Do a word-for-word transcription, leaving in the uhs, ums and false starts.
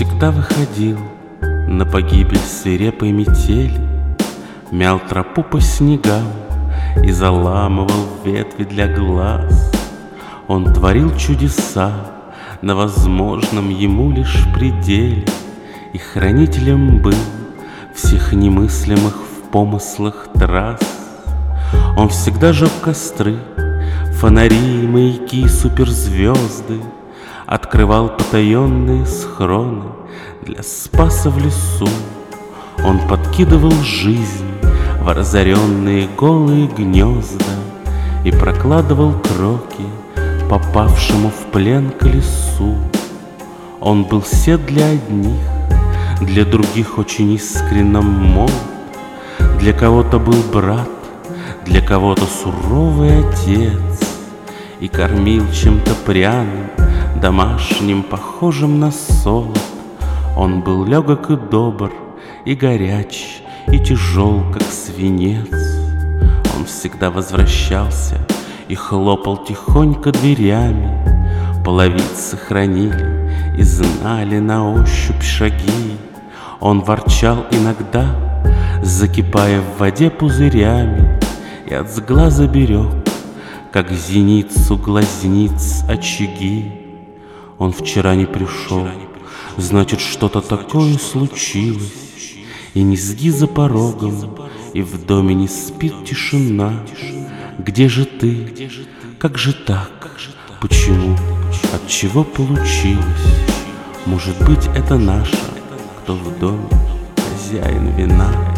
всегда выходил на погибель свирепой метели, мял тропу по снегам и заламывал ветви для глаз. Он творил чудеса на возможном ему лишь пределе, и хранителем был всех немыслимых в помыслах трасс. Он всегда жег костры, фонари, маяки, суперзвезды, открывал потаенные схроны для спаса в лесу. Он подкидывал жизнь в разоренные голые гнезда и прокладывал кроки попавшему в плен колесу. Он был сед для одних, для других очень искренно молод, для кого-то был брат, для кого-то суровый отец, и кормил чем-то пряным, домашним, похожим на солод. Он был легок и добр, и горяч, и тяжел, как свинец. Он всегда возвращался и хлопал тихонько дверями. Половицы хранили и знали на ощупь шаги. Он ворчал иногда, закипая в воде пузырями, и от сглаза берег, как зеницу глазниц очаги. Он вчера не пришел, значит, что-то такое случилось. И низги за порогом, и в доме не спит тишина. Где же ты? Как же так? Почему? От чего получилось? Может быть, это наша, кто в доме хозяин вина?